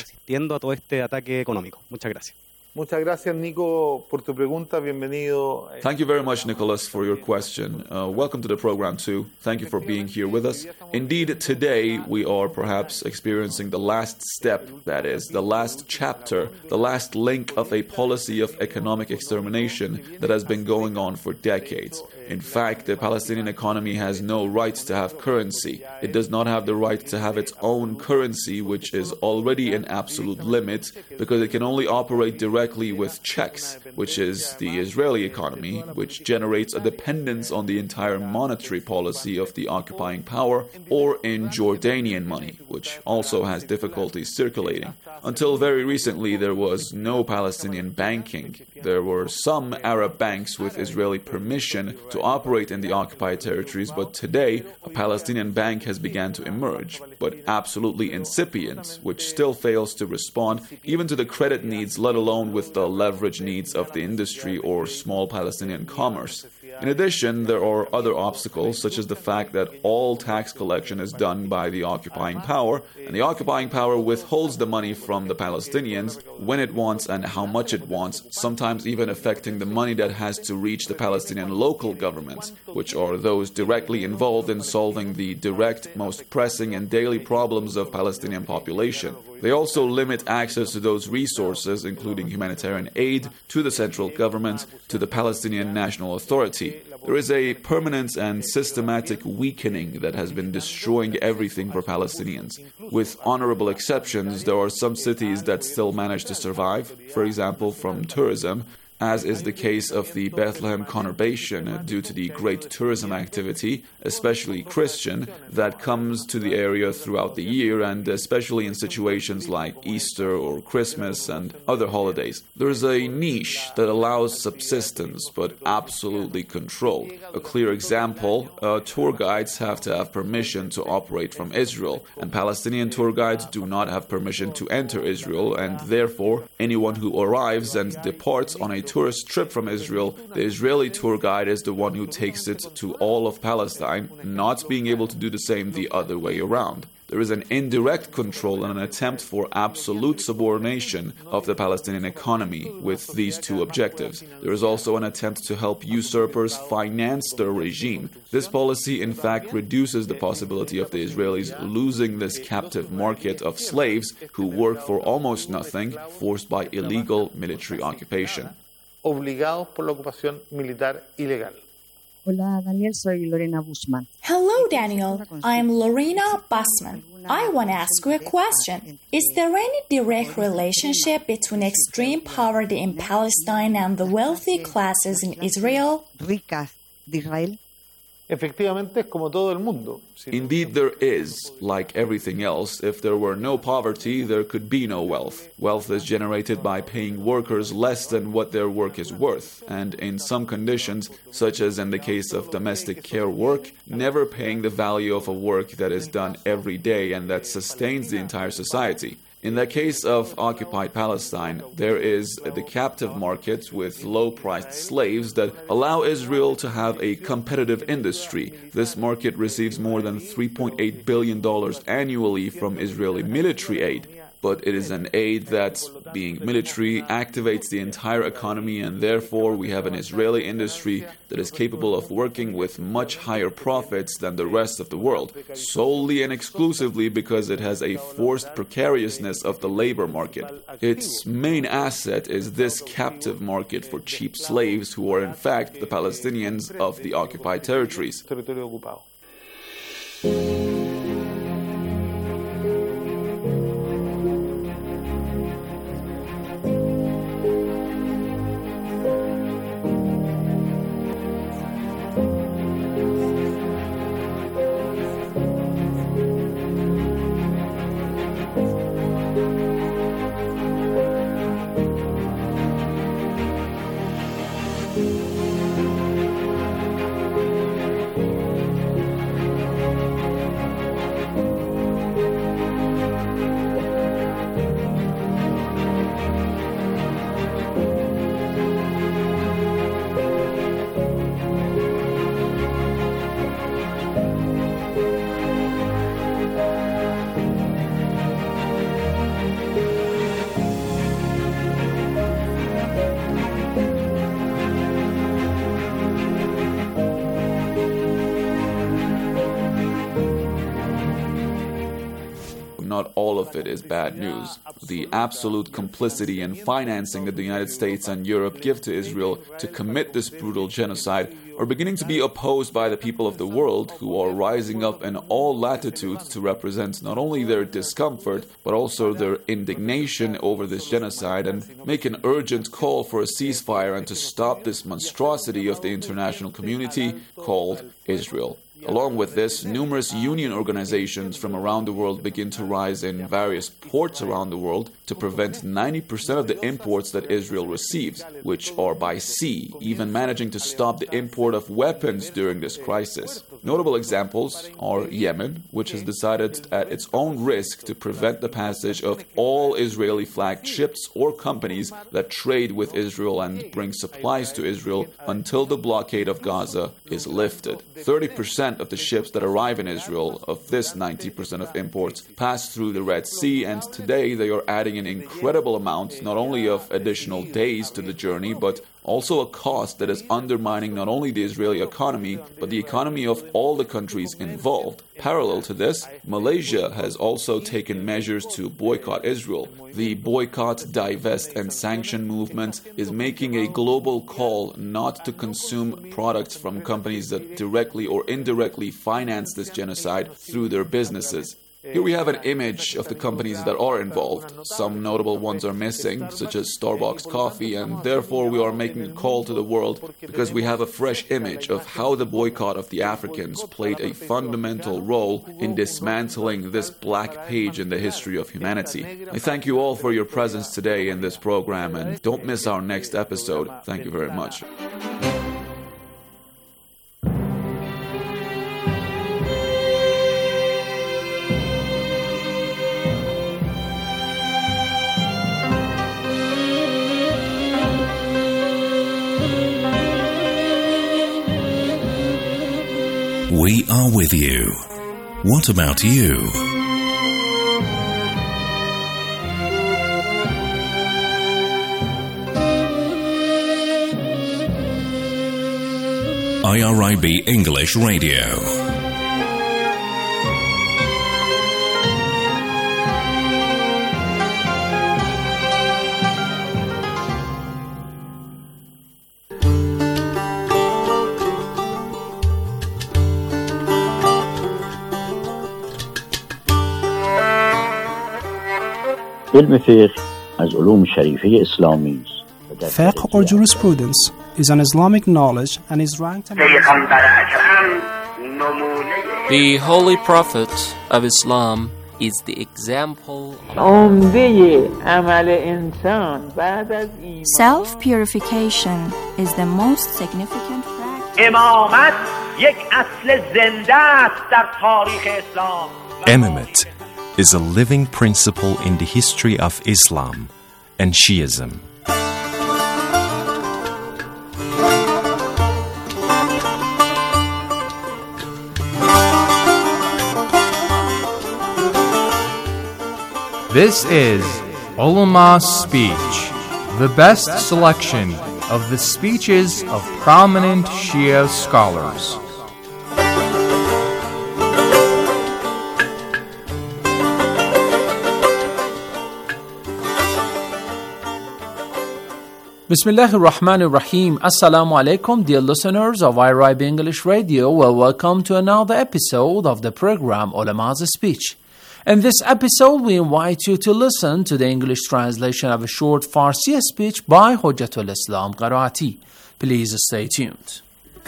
Muchas gracias, Nico, por tu pregunta. Bienvenido. Thank you very much, Nicholas, for your question. Uh, welcome to the program, too. Thank you for being here with us. Indeed, today we are perhaps experiencing the last step, that is, the last chapter, the last link of a policy of economic extermination that has been going on for decades. In fact, the Palestinian economy has no right to have currency. It does not have the right to have its own currency, which is already an absolute limit, because it can only operate directly with checks, which is the Israeli economy, which generates a dependence on the entire monetary policy of the occupying power, or in Jordanian money, which also has difficulties circulating. Until very recently, there was no Palestinian banking. There were some Arab banks with Israeli permission to operate in the occupied territories, but today a Palestinian bank has begun to emerge, but absolutely incipient, which still fails to respond even to the credit needs, let alone with the leverage needs of the industry or small Palestinian commerce. In addition, there are other obstacles, such as the fact that all tax collection is done by the occupying power, and the occupying power withholds the money from the Palestinians when it wants and how much it wants, sometimes even affecting the money that has to reach the Palestinian local governments, which are those directly involved in solving the direct, most pressing and daily problems of Palestinian population. They also limit access to those resources, including humanitarian aid, to the central government, to the Palestinian National Authority. There is a permanent and systematic weakening that has been destroying everything for Palestinians. With honorable exceptions, there are some cities that still manage to survive, for example, from tourism, as is the case of the Bethlehem conurbation due to the great tourism activity, especially Christian, that comes to the area throughout the year, and especially in situations like Easter or Christmas and other holidays. There is a niche that allows subsistence, but absolutely controlled. A clear example, uh, tour guides have to have permission to operate from Israel, and Palestinian tour guides do not have permission to enter Israel, and therefore anyone who arrives and departs on a tourist trip from Israel, the Israeli tour guide is the one who takes it to all of Palestine, not being able to do the same the other way around. There is an indirect control and an attempt for absolute subordination of the Palestinian economy with these two objectives. There is also an attempt to help usurpers finance their regime. This policy, in fact, reduces the possibility of the Israelis losing this captive market of slaves who work for almost nothing, forced by illegal military occupation. Obligados por la ocupación militar ilegal. Hola, Daniel, soy Lorena Bushman. Hello, Daniel. I'm Lorena Bushman. I want to ask you a question. Is there any direct relationship between extreme poverty in Palestine and the wealthy classes in Israel? Ricas de Israel. Efectivamente, es como todo el mundo. Indeed, there is. Like everything else, if there were no poverty, there could be no wealth. Wealth is generated by paying workers less than what their work is worth, and in some conditions, such as in the case of domestic care work, never paying the value of a work that is done every day and that sustains the entire society. In the case of occupied Palestine, there is the captive market with low-priced slaves that allow Israel to have a competitive industry. This market receives more than three point eight billion dollars annually from Israeli military aid. But it is an aid that, being military, activates the entire economy, and therefore we have an Israeli industry that is capable of working with much higher profits than the rest of the world, solely and exclusively because it has a forced precariousness of the labor market. Its main asset is this captive market for cheap slaves who are in fact the Palestinians of the occupied territories. not all of it is bad news. The absolute complicity and financing that the United States and Europe give to Israel to commit this brutal genocide are beginning to be opposed by the people of the world, who are rising up in all latitudes to represent not only their discomfort, but also their indignation over this genocide and make an urgent call for a ceasefire and to stop this monstrosity of the international community called Israel. Along with this, numerous union organizations from around the world begin to rise in various ports around the world to prevent ninety percent of the imports that Israel receives, which are by sea, even managing to stop the import of weapons during this crisis. Notable examples are Yemen, which has decided at its own risk to prevent the passage of all Israeli-flagged ships or companies that trade with Israel and bring supplies to Israel until the blockade of Gaza is lifted. thirty percent of the ships that arrive in Israel, of this ninety percent of imports, pass through the Red Sea, and today they are adding an incredible amount, not only of additional days to the journey, but also a cost that is undermining not only the Israeli economy, but the economy of all the countries involved. Parallel to this, Malaysia has also taken measures to boycott Israel. The boycott, divest, and sanction movement is making a global call not to consume products from companies that directly or indirectly finance this genocide through their businesses. Here we have an image of the companies that are involved. Some notable ones are missing, such as Starbucks Coffee, and therefore we are making a call to the world because we have a fresh image of how the boycott of the Africans played a fundamental role in dismantling this black page in the history of humanity. I thank you all for your presence today in this program, and don't miss our next episode. Thank you very much. We are with you. What about you? I R I B English Radio. Fiqh or jurisprudence is an Islamic knowledge and is ranked among The Holy Prophet of Islam is the example Self-purification is the most significant practice. Imamate is a living principle in the history of Islam and Shiism. This is Ulama Speech, the best selection of the speeches of prominent Shia scholars. Bismillah ar-Rahman ar-Rahim. Assalamu alaikum, dear listeners of I R I B English Radio. Well, welcome to another episode of the program Ulama's Speech. In this episode, we invite you to listen to the English translation of a short Farsi speech by Hujjatul Islam Qaraati. Please stay tuned.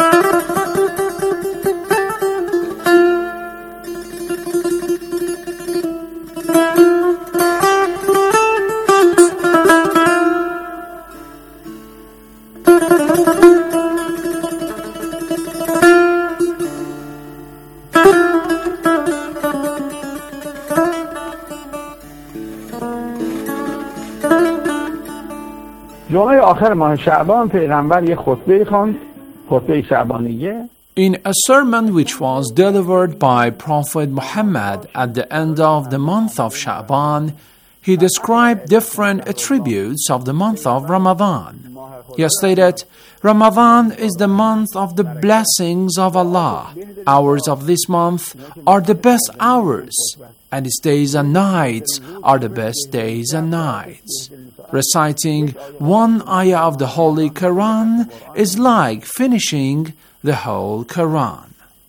جمعه آخر ماه شعبان پیغمبر یه خطبه خواند خطبه شعبانیه In a sermon which was delivered by Prophet Muhammad at the end of the month of Sha'ban, he described different attributes of the month of Ramadan. He stated, Ramadan is the month of the blessings of Allah. Hours of this month are the best hours. and its days and nights are the best days and nights. Reciting one ayah of the Holy Quran is like finishing the whole Quran.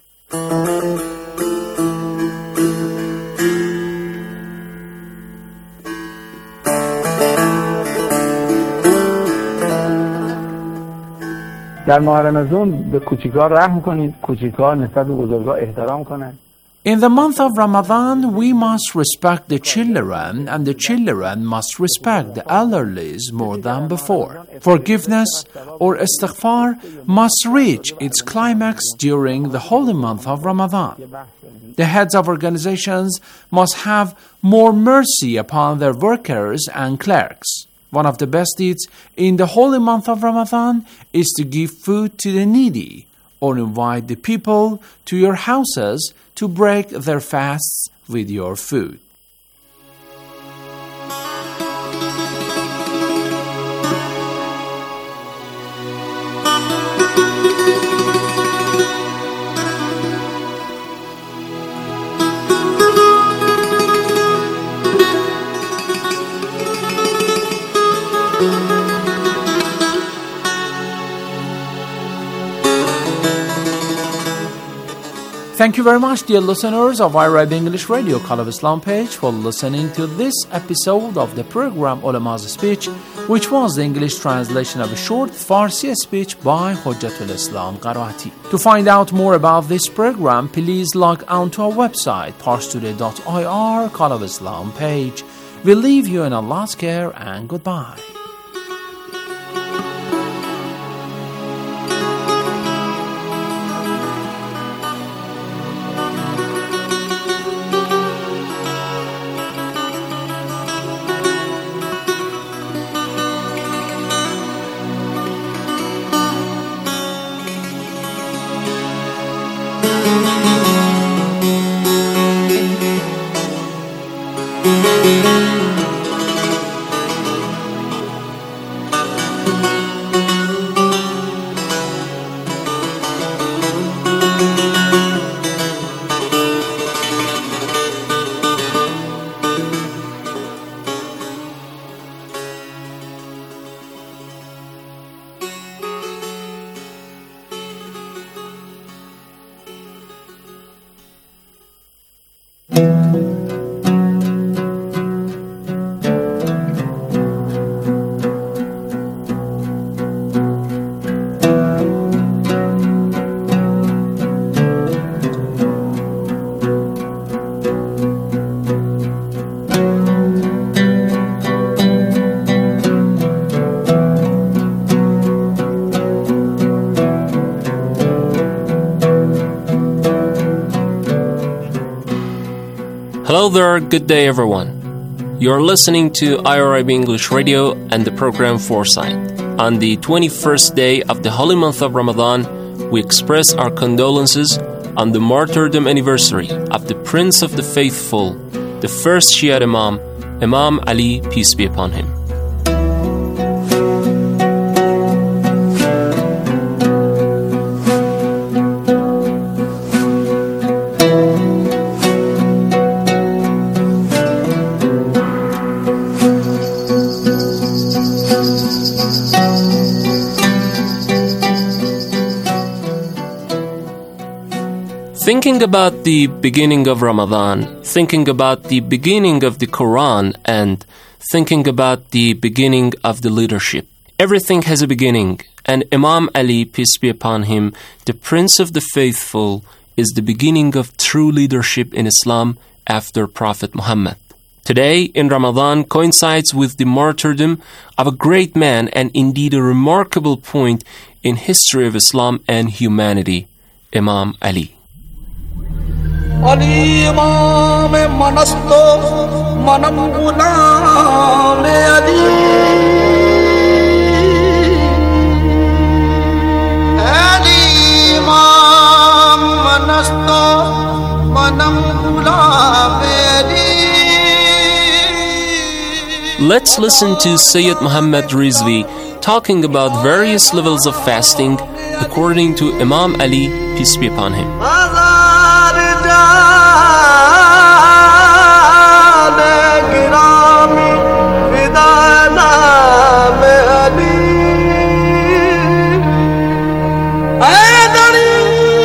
در ماه رمضان به کوچیک‌ها رحم کنید، کوچیک‌ها نسبت به بزرگ‌ها احترام کنند. In the month of Ramadan, we must respect the children, and the children must respect the elderlies more than before. Forgiveness or istighfar must reach its climax during the holy month of Ramadan. The heads of organizations must have more mercy upon their workers and clerks. One of the best deeds in the holy month of Ramadan is to give food to the needy, or invite the people to your houses to break their fasts with your food. Thank you very much, dear listeners of iRab English Radio Call of Islam page, for listening to this episode of the program Ulama's Speech, which was the English translation of a short Farsi speech by Hujjatul Islam Qaraati. To find out more about this program, please log on to our website, parstoday dot I R, Call of Islam page. We leave you in Allah's care, and goodbye. Hello there, good day everyone. You're listening to iRab English Radio and the program Foresight. On the twenty-first day of the holy month of Ramadan, we express our condolences on the martyrdom anniversary of the Prince of the Faithful, the first Shia Imam, Imam Ali, peace be upon him. Thinking about the beginning of Ramadan, thinking about the beginning of the Quran, and thinking about the beginning of the leadership. Everything has a beginning, and Imam Ali, peace be upon him, the Prince of the Faithful, is the beginning of true leadership in Islam after Prophet Muhammad. Today, in Ramadan, coincides with the martyrdom of a great man and indeed a remarkable point in history of Islam and humanity, Imam Ali. Ali Imam manasto manam gulam Ali Ali Imam manasto manam gulam Ali. Let's listen to Sayyid Muhammad Rizvi talking about various levels of fasting according to Imam Ali, peace be upon him. नाम Ali Hydari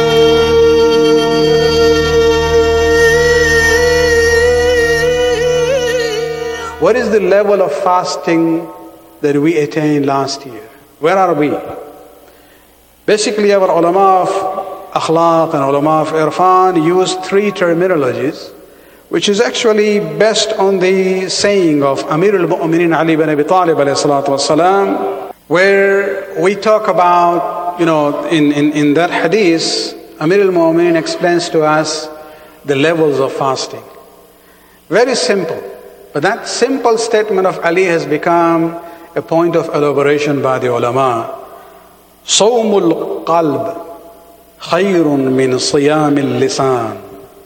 What is the level of fasting that we attained last year? Where are we? Basically, our ulama of akhlaq and ulama of irfan use three terminologies, which is actually based on the saying of Amir al-Mu'minin Ali bin Abi Talib alayhi salatu wasalam, where we talk about, you know, in, in, in that hadith, Amir al-Mu'minin explains to us the levels of fasting. Very simple. But that simple statement of Ali has become a point of elaboration by the ulama. صوم القلب خير من صيام اللسان.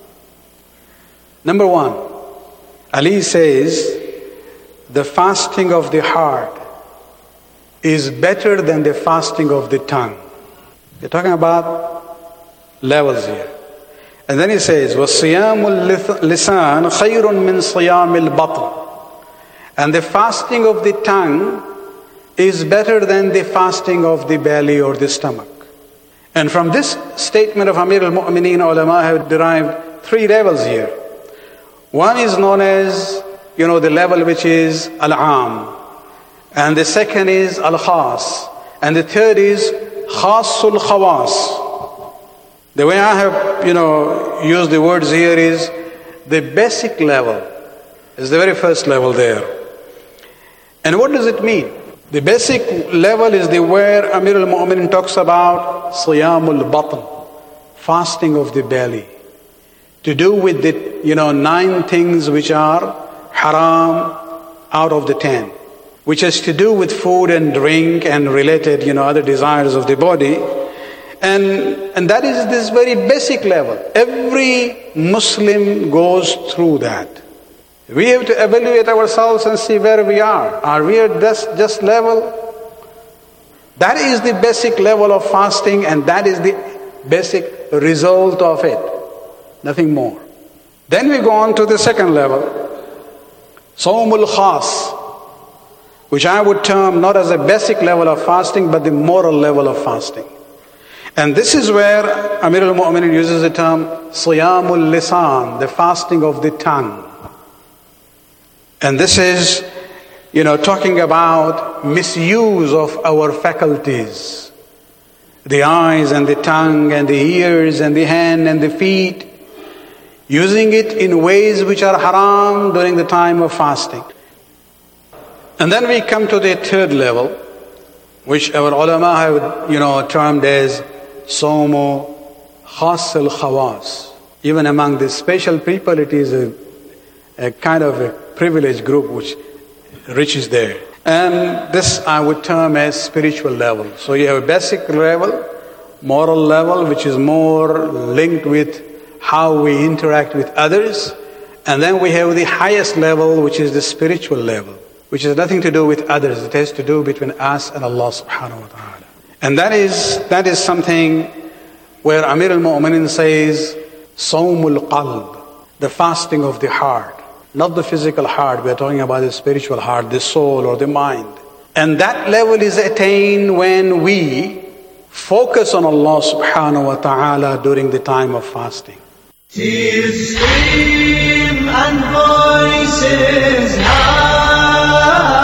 Number one, Ali says the fasting of the heart is better than the fasting of the tongue. You're talking about levels here. And then he says, وَصِيَامُ اللِّسَانِ خَيْرٌ مِّن صِيَامِ الْبَطْنِ. And the fasting of the tongue is better than the fasting of the belly or the stomach. And from this statement of Amir al-Mu'mineen, ulama have derived three levels here. One is known as, you know, the level which is al-am. And the second is al-khas. And the third is khasul khawas. The way I have, you know, used the words here is the basic level is the very first level there. And what does it mean? The basic level is the where Amir al-Mu'minin talks about siyamul batn, fasting of the belly, to do with the, you know, nine things which are haram out of the ten, which has to do with food and drink and related, you know, other desires of the body. And, and that is this very basic level. Every Muslim goes through that. We have to evaluate ourselves and see where we are. Are we at this just level? That is the basic level of fasting, and that is the basic result of it. Nothing more. Then we go on to the second level. Sawmul khas, which I would term not as a basic level of fasting, but the moral level of fasting. And this is where Amir al-Mu'minin uses the term Siyamul Lisan, the fasting of the tongue. And this is, you know, talking about misuse of our faculties. The eyes and the tongue and the ears and the hand and the feet. Using it in ways which are haram during the time of fasting. And then we come to the third level, which our ulama have, you know, termed as Somo Khas al Khawas. Even among the special people, it is a, a kind of a privileged group which reaches there. And this I would term as spiritual level. So you have a basic level, moral level, which is more linked with how we interact with others. And then we have the highest level, which is the spiritual level, which has nothing to do with others. It has to do between us and Allah subhanahu wa ta'ala. And that is that is something where Amir al-Mu'minin says, Sawmul qalb, the fasting of the heart. Not the physical heart, we are talking about the spiritual heart, the soul or the mind. And that level is attained when we focus on Allah subhanahu wa ta'ala during the time of fasting. Tears stream and voices high.